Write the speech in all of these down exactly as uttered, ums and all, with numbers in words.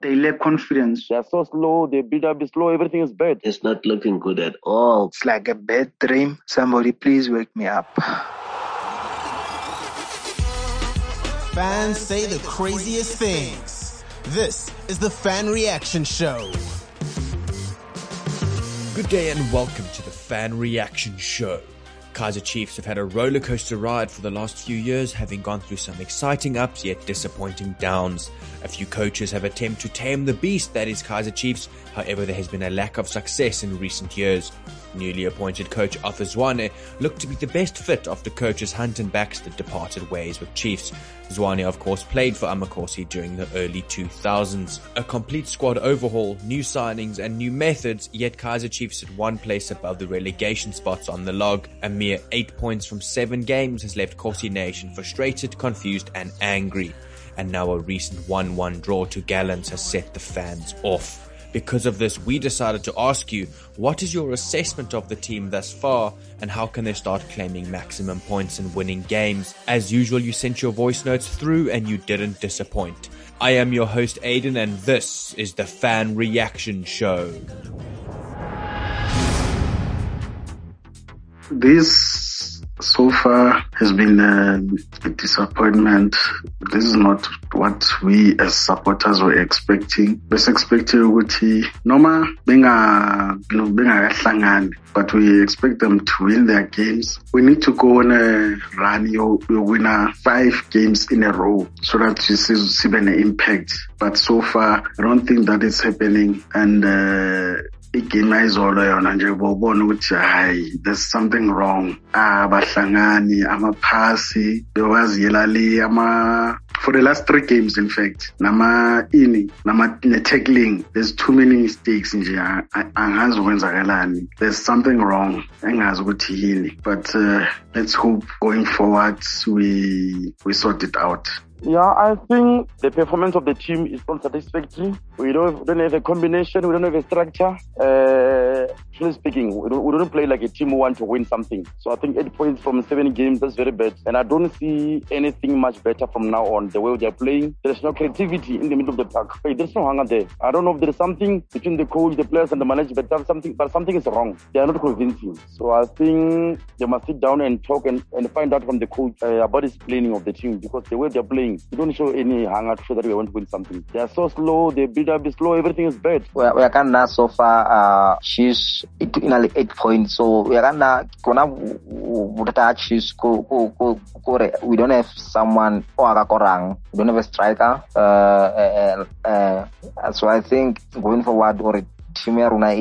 They lack confidence. They're so slow, their build-up is slow, everything is bad. It's not looking good at all. It's like a bad dream. Somebody please wake me up. Fans say the craziest things. This is the Fan Reaction Show. Good day and welcome to the Fan Reaction Show. Kaizer Chiefs have had a rollercoaster ride for the last few years, having gone through some exciting ups yet disappointing downs. A few coaches have attempted to tame the beast that is Kaizer Chiefs, however there has been a lack of success in recent years. Newly appointed coach Arthur Zwane looked to be the best fit after coaches Hunt and Baxter departed ways with Chiefs. Zwane of course played for Amakosi during the early two thousands. A complete squad overhaul, new signings and new methods, yet Kaizer Chiefs at one place above the relegation spots on the log. A mere eight points from seven games has left Kosi Nation frustrated, confused and angry. And now a recent one one draw to Gallants has set the fans off. Because of this, we decided to ask you, what is your assessment of the team thus far, and how can they start claiming maximum points and winning games? As usual, you sent your voice notes through and you didn't disappoint. I am your host Aiden, and this is the Fan Reaction Show. This so far has been a, a disappointment. This is not what we as supporters were expecting. Bes expected ukuthi noma benga bengahlangani, but we expect them to win their games. We need to go on a run. You win five games in a row so that you see, see an impact. But so far, I don't think that is happening. And uh, igame ayizolo yona nje bobona ukuthi hayi there's something wrong. Ah bahlangani amaphasi bewaziyela le ama for the last three games in fact nama ini nama tackling, there's too many mistakes nje angazi ukwenzakalani. There's something wrong engazi ukuthi yini, but uh, let's hope going forward we we sort it out. Yeah, I think the performance of the team is not satisfactory. We don't, we don't have a combination, we don't have a structure. Uh, truly speaking, we don't, we don't play like a team who want to win something. So I think eight points from seven games, that's very bad. And I don't see anything much better from now on. The way they're playing, there's no creativity in the middle of the park. Hey, there's no hunger there. I don't know if there's something between the coach, the players and the management, but something, but something is wrong. They are not convincing. So I think they must sit down and talk and, and find out from the coach uh, about his planning of the team, because the way they're playing, you don't show any hunger to show that we want to win something. They are so slow, their build-up is slow, everything is bad. We are gonna so far, uh, she's in like eight points, so we are gonna, we don't have someone, we don't have a striker, uh, uh, uh, so I think going forward, or team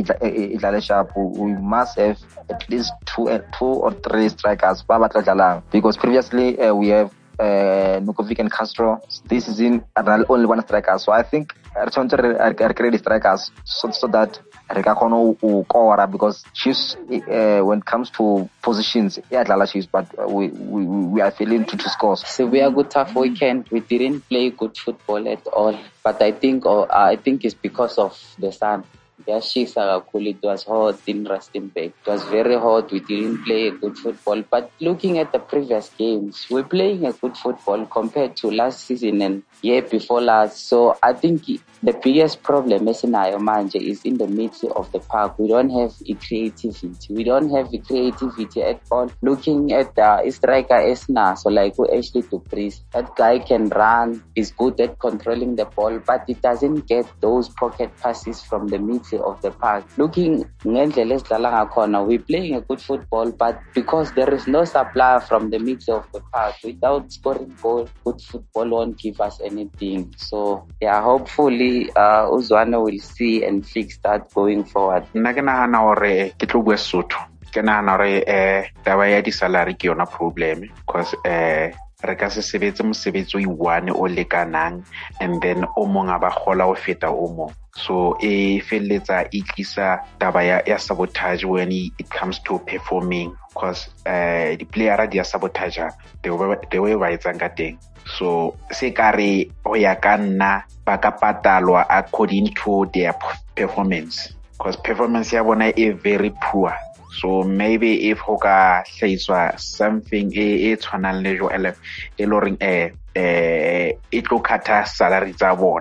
we must have at least two, uh, two or three strikers, because previously uh, we have Uh, Nukovic and Castro. This is in only one striker, so I think I want to create strikers so, so that Rekakono Kora, because she's uh, when it comes to positions, yeah, she's but we, we we are failing to, to score. So we are good tough weekend. We didn't play good football at all, but I think uh, I think it's because of the sun. Yes, it was hot in Rustenburg. It was very hot. We didn't play a good football. But looking at the previous games, we're playing a good football compared to last season and year before last. So I think the biggest problem is in Ayomanje is in the middle of the park. We don't have a creativity. We don't have a creativity at all. Looking at the uh, striker Esna, so like who actually to Priest, that guy can run, is good at controlling the ball, but it doesn't get those pocket passes from the middle of the park. Looking we're playing a good football, but because there is no supply from the middle of the park, without scoring goal, good football won't give us anything. So yeah, hopefully uh, Uzwane will see and fix that going forward. Nagana hore ke tlo bua Sotho. Ke nahana hore eh taba ya di salary ke yona problem, because eh re ka se sebetse mosebetsi o one o lekanang, and then o mong a ba gola o feta o mong. So e feletsa e tlisa taba ya, ya sabotage when it comes to performing, because uh, the player dia sabotage the way the way ba etsang ka teng. So se kare ho ya ka nna ba ka patalwa according to their performance, because performance ya bona is very poor. So maybe if hoka hlaiswa something e e tshwanang le jo ele e lo reng eh eh e tlo khatha salary tsa bona,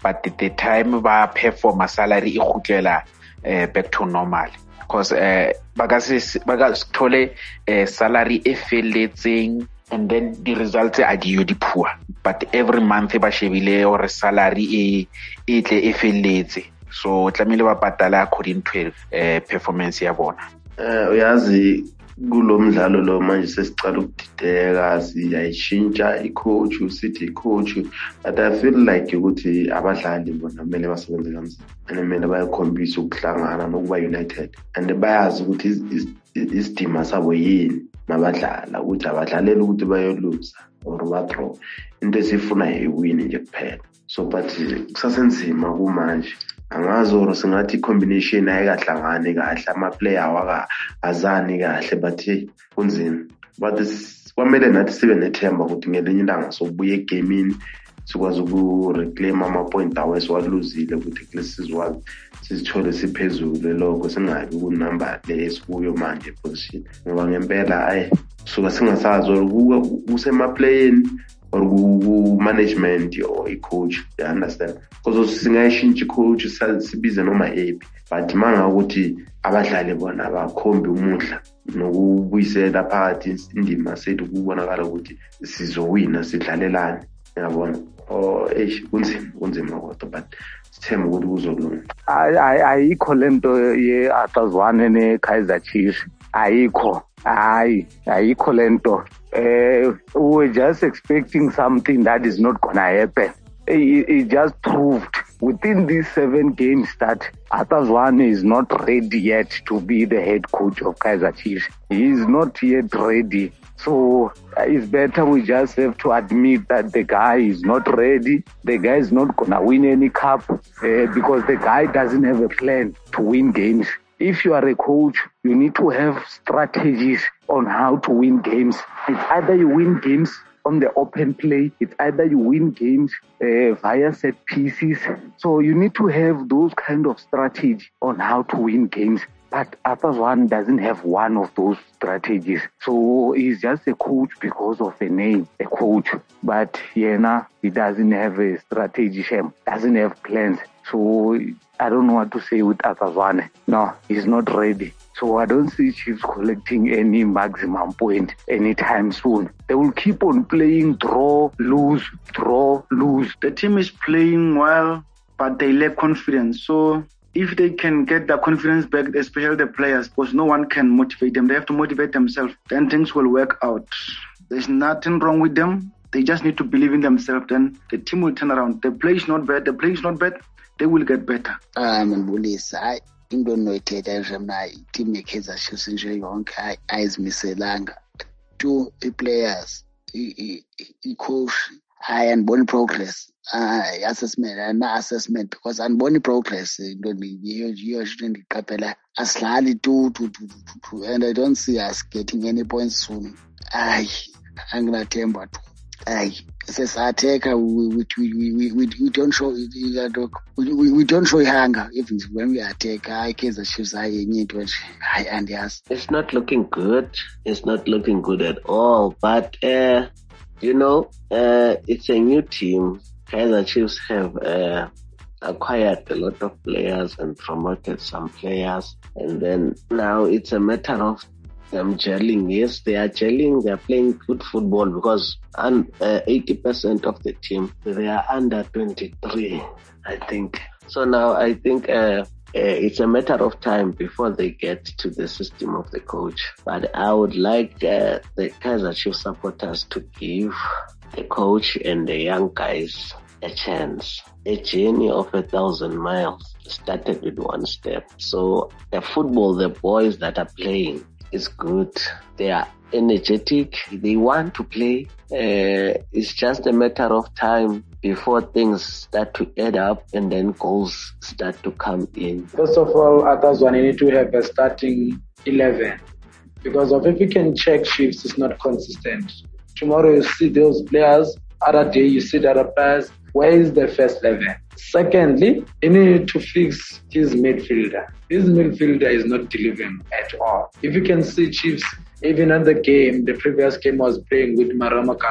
but the time ba perform salary e khutlela uh, back to normal. Because uh, bagasithole uh, salary e felletseng, and then the results are the poor. But every month ba shebile or salary e e tle e felletse. So tlamile ba patala according to uh, performance ya bona. Eh uyazi kulo mdlalo lo manje sesicala ukudideka siyayishintsha icoach usithi icoach, but I feel like ukuthi abadlali bona kumele basebenze kanzima and kumele bayakhombisa ukuhlangana nokuba united and bayazi ukuthi isidima sabo yini mabadlala, ukuthi abadlalela ukuthi bayoluza or badraw, into esifuna yiwin nje kuphela. So but kusasenzima kumanje, angazi or singathi combination ayikahlangani kahle, ama player waka azani kahle, but kunzima. But kwamele nathi sibe nethemba ukuthi ngelinye ilanga sobuye egamini sikwazi uku-reclaim ama-point awo esiwaluzile, ukuthi kulesizwe sizithole siphezulu lokho, singabi kunumber le esikuyo manje eposition. Ngoba ngempela hayi suka singasazi or kusemaplayeni or ku-management or i-coach, you understand? Because singayishintsha i-coach sibize noma ephi, but manga ukuthi abadlali bona bakhombe umuhla nokubuyisela phakathi indima sethu kubonakala ukuthi sizowina sidlalelane, yabona. Oh eish kunzima kunzima kodwa, but sithemba ukuthi kuzolunga. Ayikho lento ye-Atazwane ne-Kaizer Chiefs, ayikho. Hayi, ayikho lento. Uh, we're just expecting something that is not gonna happen. It, it just proved within these seven games that Atazwane is not ready yet to be the head coach of Kaizer Chiefs. He is not yet ready. So uh, it's better we just have to admit that the guy is not ready. The guy is not gonna win any cup uh, because the guy doesn't have a plan to win games. If you are a coach, you need to have strategies on how to win games. It's either you win games on the open play, it's either you win games uh, via set pieces. So you need to have those kind of strategy on how to win games. But Atazwane doesn't have one of those strategies. So he's just a coach because of a name, a coach. But Yena, he doesn't have a strategy, doesn't have plans. So I don't know what to say with Atazwane. No, he's not ready. So I don't see Chiefs collecting any maximum point anytime soon. They will keep on playing draw, lose, draw, lose. The team is playing well, but they lack confidence. So if they can get the confidence back, especially the players, because no one can motivate them. They have to motivate themselves. Then things will work out. There's nothing wrong with them. They just need to believe in themselves. Then the team will turn around. The play is not bad. The play is not bad. They will get better. I'm in Bullis. I don't know it. I team Kaizer Chiefs nje yonke ayizimiselanga. Two players, i coach, I unborn progress. Uh, assessment and assessment because unborn progress don't be you shouldn't capella aslali two to two two and I don't see us getting any points soon. Aye, I'm gonna tell you what. Aye, says Ateka, we we we we we don't show we we don't show hunger even when we attack. I Kaizer Chiefs I need to I and yes. It's not looking good. It's not looking good at all. But uh, you know, uh, it's a new team. Kaizer Chiefs have uh, acquired a lot of players and promoted some players, and then now it's a matter of them gelling. Yes, they are gelling. They are playing good football because un, uh, eighty percent of the team, they are under twenty-three, I think. So now I think uh, uh, it's a matter of time before they get to the system of the coach. But I would like uh, the Kaizer Chiefs supporters to give the coach and the young guys a chance. A journey of a thousand miles started with one step. So the football, the boys that are playing is good. They are energetic. They want to play. Uh, it's just a matter of time before things start to add up and then goals start to come in. First of all, Atazwane need to have a starting eleven because of if you can check shifts, it's not consistent. Tomorrow you see those players, other day you see the other players. Where is the first eleven? Secondly, you need to fix his midfielder. His midfielder is not delivering at all. If you can see Chiefs, even in the game, the previous game was playing with Marama Kalans.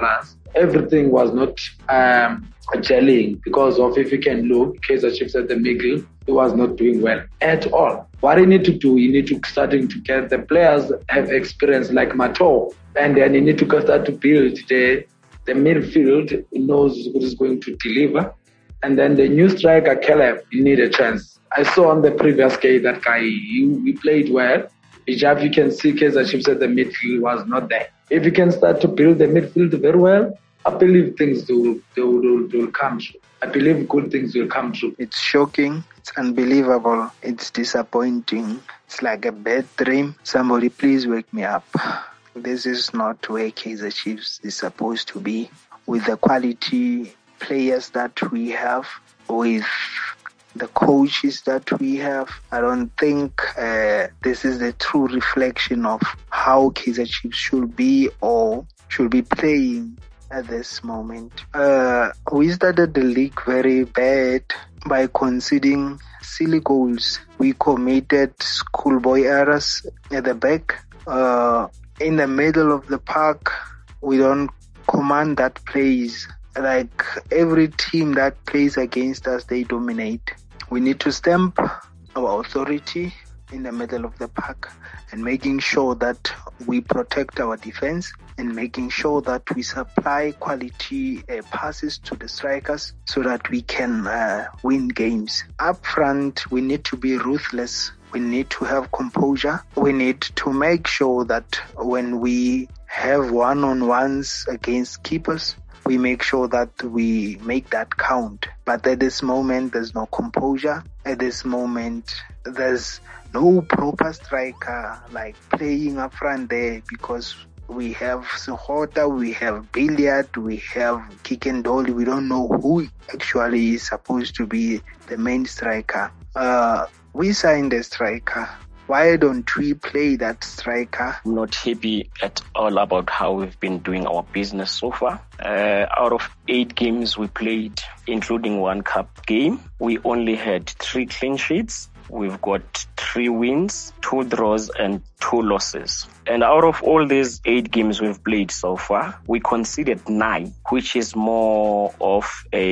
everything was not um, gelling because of, if you can look, Kaizer Chiefs at the middle, he was not doing well at all. What you need to do, you need to starting to get the players have experience like Mato, and then you need to start to build the the midfield. Knows who is going to deliver, and then the new striker Caleb, you need a chance. I saw on the previous game that guy, he, he played well. If you can see Kaizer Chiefs at the midfield was not there. If you can start to build the midfield very well, I believe things will, will, will, will come true. I believe good things will come true. It's shocking. It's unbelievable. It's disappointing. It's like a bad dream. Somebody please wake me up. This is not where Kaizer Chiefs is supposed to be. With the quality players that we have, with the coaches that we have, I don't think uh, this is the true reflection of how Kaizer Chiefs should be or should be playing at this moment. Uh, we started the league very bad by conceding silly goals. We committed schoolboy errors at the back. Uh, in the middle of the park, we don't command that plays. Like every team that plays against us, they dominate. We need to stamp our authority in the middle of the park and making sure that we protect our defense and making sure that we supply quality uh, passes to the strikers so that we can uh, win games. Up front, we need to be ruthless. We need to have composure. We need to make sure that when we have one-on-ones against keepers, we make sure that we make that count. But at this moment, there's no composure. At this moment, there's no proper striker like playing up front there because we have Sihota, we have Billiard, we have Kick and Dolly. We don't know who actually is supposed to be the main striker. Uh, we signed a striker. Why don't we play that striker? I'm not happy at all about how we've been doing our business so far. Uh, out of eight games we played, including one cup game, we only had three clean sheets. We've got three wins, two draws, and two losses. And out of all these eight games we've played so far, we conceded nine, which is more of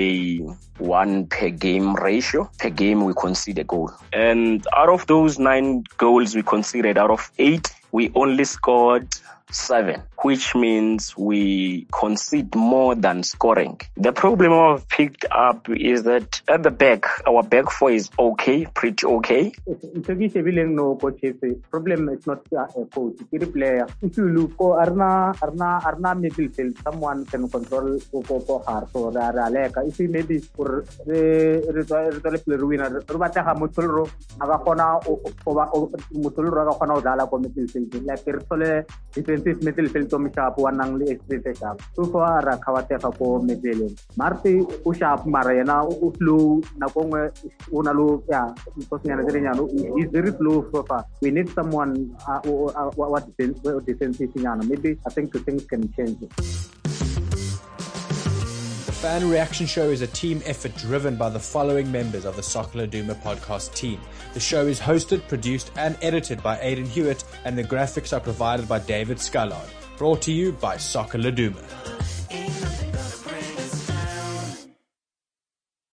a one per game ratio. Per game, we concede a goal. And out of those nine goals we conceded, out of eight, we only scored seven, which means we concede more than scoring. The problem I've picked up is that at the back, our back four is okay, pretty okay. Problem is not a coach, it's a player. If you look for Arna, Arna, Arna midfield, someone can control for her. So if you maybe for the player winner, Rubata Mutulu, Agafona, Mutulu, Agafona, Dala, midfield, like defensive midfield to Mishap, one angli experience. So far, Rakawateka for Medellin. Marti, Ushap, Marena, Uflu, Naponga, Unalu, yeah, is very slow so far. We need someone uh, uh, what defensive maybe I think things can change. The Fan Reaction Show is a team effort driven by the following members of the Soccer Laduma podcast team. The show is hosted, produced and edited by Aidan Hewitt, and the graphics are provided by David Scullard. Brought to you by Soccer Laduma.